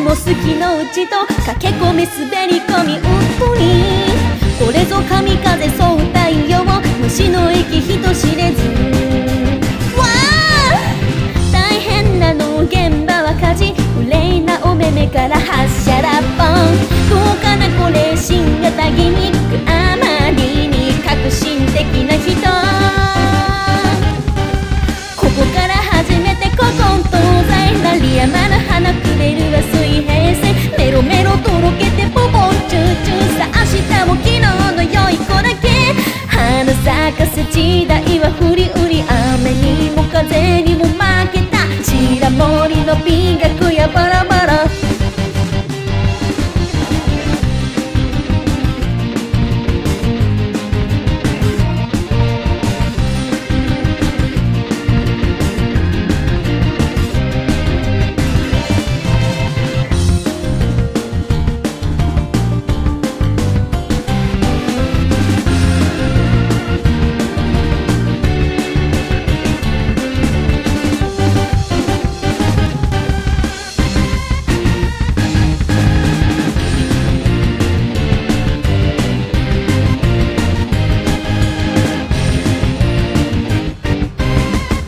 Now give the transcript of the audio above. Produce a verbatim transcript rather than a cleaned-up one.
も好きのうちと駆け込み滑り込みうっぷり、これぞ神風そう太陽、虫の息人知れず。わあ大変なの現場は火事、憂いなお目目から発射ラッポン、どうかなこれ新型ギミック、あまりに革新的な人、ここから始めて古今東西、鳴りやまぬ花くれるは水平線、メロメロとろけてポポンチューチュー、さあ明日も昨日の良い子だけ、花咲かせ時代は降り降り、雨にも風にも負けた白森の美学やバラ